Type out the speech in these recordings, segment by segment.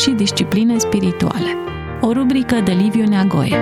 și discipline spirituale. O rubrică de Liviu Neagoe.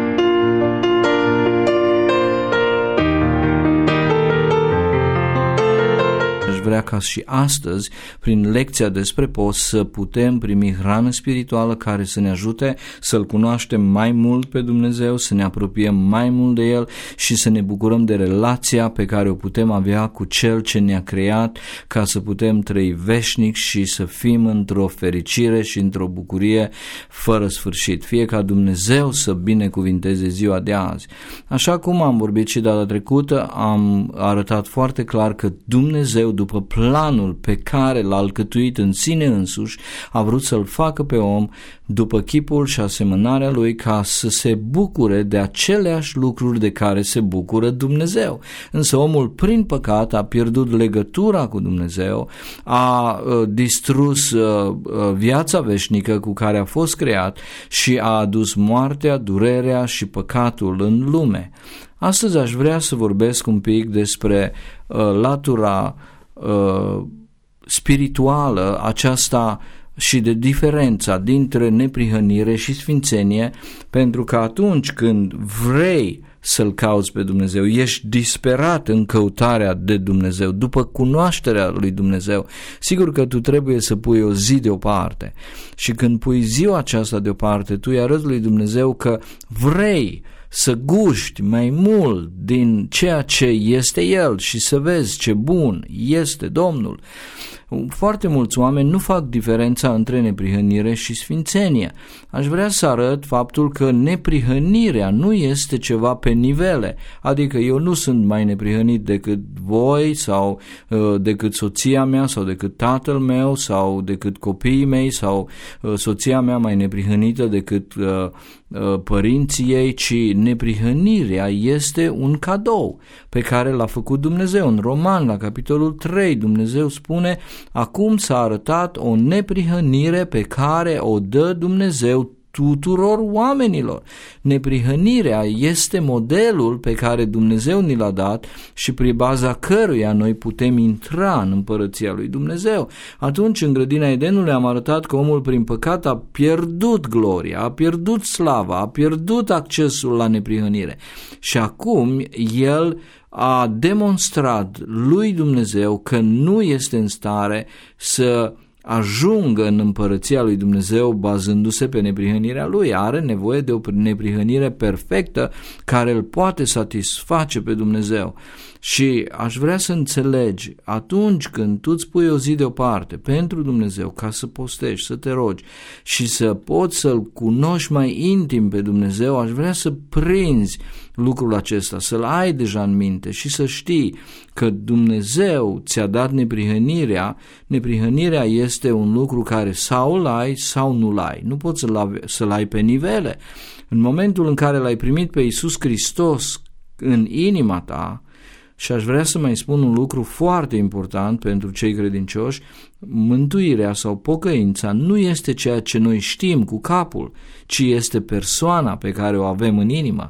Vrea ca și astăzi, prin lecția despre post, să putem primi hrană spirituală care să ne ajute să-L cunoaștem mai mult pe Dumnezeu, să ne apropiem mai mult de El și să ne bucurăm de relația pe care o putem avea cu Cel ce ne-a creat, ca să putem trăi veșnic și să fim într-o fericire și într-o bucurie fără sfârșit. Fie ca Dumnezeu să binecuvinteze ziua de azi. Așa cum am vorbit și data trecută, am arătat foarte clar că Dumnezeu, după planul pe care l-a alcătuit în sine însuși, a vrut să-l facă pe om după chipul și asemănarea lui, ca să se bucure de aceleași lucruri de care se bucură Dumnezeu. Însă omul prin păcat a pierdut legătura cu Dumnezeu, a distrus viața veșnică cu care a fost creat și a adus moartea, durerea și păcatul în lume. Astăzi aș vrea să vorbesc un pic despre latura spirituală aceasta și de diferența dintre neprihănire și sfințenie, pentru că atunci când vrei să-L cauți pe Dumnezeu, ești disperat în căutarea de Dumnezeu, după cunoașterea lui Dumnezeu, sigur că tu trebuie să pui o zi deoparte. Și când pui ziua aceasta deoparte, tu îi arăți lui Dumnezeu că vrei să guști mai mult din ceea ce este El și să vezi ce bun este Domnul. Foarte mulți oameni nu fac diferența între neprihănire și sfințenie. Aș vrea să arăt faptul că neprihănirea nu este ceva pe nivele, adică eu nu sunt mai neprihănit decât voi sau decât soția mea sau decât tatăl meu sau decât copiii mei sau soția mea mai neprihănită decât părinții ei, ci neprihănirea este un cadou pe care l-a făcut Dumnezeu. În Roman, la capitolul 3, Dumnezeu spune: acum s-a arătat o neprihănire pe care o dă Dumnezeu tuturor oamenilor. Neprihănirea este modelul pe care Dumnezeu ni l-a dat și prin baza căruia noi putem intra în împărăția lui Dumnezeu. Atunci, în grădina Edenului, am arătat că omul prin păcat a pierdut gloria, a pierdut slava, a pierdut accesul la neprihănire. Și acum el a demonstrat lui Dumnezeu că nu este în stare să ajungă în împărăția lui Dumnezeu bazându-se pe neprihănirea lui. Are nevoie de o neprihănire perfectă care îl poate satisface pe Dumnezeu. Și aș vrea să înțelegi, atunci când tu îți pui o zi deoparte pentru Dumnezeu ca să postești, să te rogi și să poți să-L cunoști mai intim pe Dumnezeu, aș vrea să prinzi lucrul acesta, să-l ai deja în minte și să știi că Dumnezeu ți-a dat neprihănirea. Neprihănirea este un lucru care sau îl ai sau nu-l ai. Nu poți să-l ai pe nivele. În momentul în care l-ai primit pe Iisus Hristos în inima ta, și aș vrea să mai spun un lucru foarte important pentru cei credincioși: mântuirea sau pocăința nu este ceea ce noi știm cu capul, ci este persoana pe care o avem în inimă.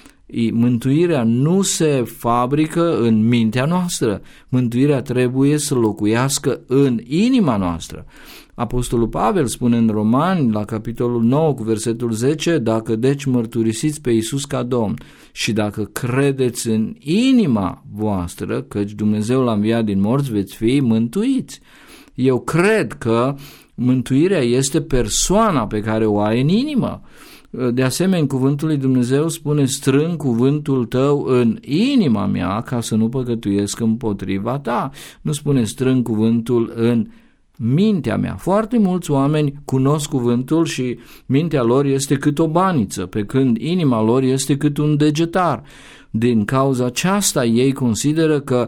Mântuirea nu se fabrică în mintea noastră. Mântuirea trebuie să locuiască în inima noastră. Apostolul Pavel spune în Romani, la capitolul 9 cu versetul 10: dacă deci mărturisiți pe Iisus ca Domn și dacă credeți în inima voastră căci Dumnezeu l-a înviat din morți, veți fi mântuiți. Eu cred că mântuirea este persoana pe care o ai în inimă. De asemenea, cuvântul lui Dumnezeu spune: strâng cuvântul tău în inima mea ca să nu păcătuiesc împotriva ta. Nu spune strâng cuvântul în mintea mea. Foarte mulți oameni cunosc cuvântul și mintea lor este cât o baniță, pe când inima lor este cât un degetar. Din cauza aceasta ei consideră că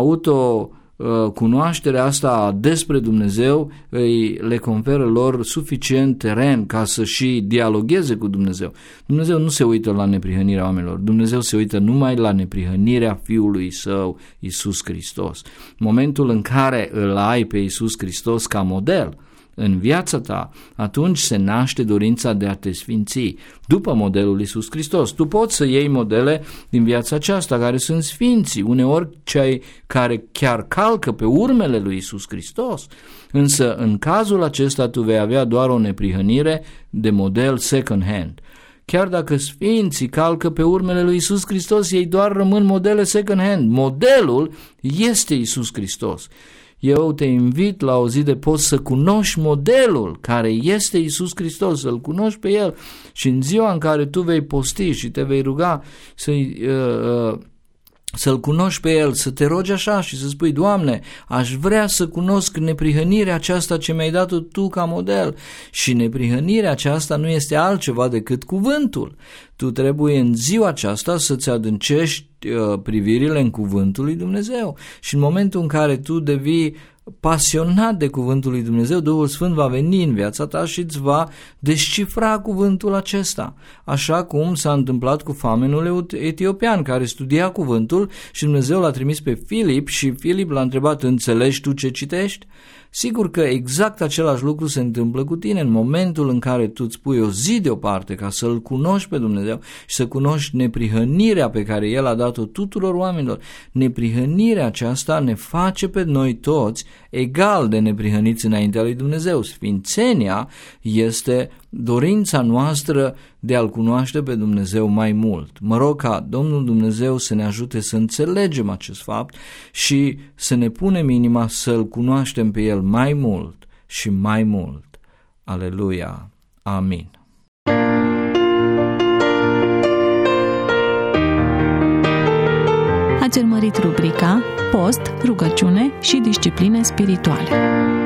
cunoașterea asta despre Dumnezeu le conferă lor suficient teren ca să și dialogheze cu Dumnezeu. Dumnezeu nu se uită la neprihănirea oamenilor, Dumnezeu se uită numai la neprihănirea Fiului Său, Iisus Hristos. Momentul în care îl ai pe Iisus Hristos ca model, în viața ta, atunci se naște dorința de a te sfinți, după modelul Iisus Hristos. Tu poți să iei modele din viața aceasta, care sunt sfinții, uneori cei care chiar calcă pe urmele lui Iisus Hristos, însă în cazul acesta tu vei avea doar o neprihănire de model second hand. Chiar dacă sfinții calcă pe urmele lui Iisus Hristos, ei doar rămân modele second hand. Modelul este Iisus Hristos. Eu te invit la o zi de post să cunoști modelul care este Iisus Hristos, să-L cunoști pe El, și în ziua în care tu vei posti și te vei ruga să-L cunoști pe El, să te rogi așa și să spui: Doamne, aș vrea să cunosc neprihănirea aceasta ce mi-ai dat-o Tu ca model. Și neprihănirea aceasta nu este altceva decât cuvântul. Tu trebuie în ziua aceasta să-ți adâncești privirile în cuvântul lui Dumnezeu, și în momentul în care tu devii pasionat de cuvântul lui Dumnezeu, Duhul Sfânt va veni în viața ta și îți va descifra cuvântul acesta, așa cum s-a întâmplat cu famenul etiopian, care studia cuvântul și Dumnezeu l-a trimis pe Filip și Filip l-a întrebat: înțelegi tu ce citești? Sigur că exact același lucru se întâmplă cu tine în momentul în care tu îți pui o zi deoparte ca să-L cunoști pe Dumnezeu și să cunoști neprihănirea pe care El a dat-o tuturor oamenilor. Neprihănirea aceasta ne face pe noi toți egal de neprihăniți înaintea lui Dumnezeu. Sfințenia este dorința noastră de a-L cunoaște pe Dumnezeu mai mult. Mă rog ca Domnul Dumnezeu să ne ajute să înțelegem acest fapt și să ne punem inima să-L cunoaștem pe El mai mult și mai mult. Aleluia! Amin! Ați urmărit rubrica Post, rugăciune și discipline spirituale.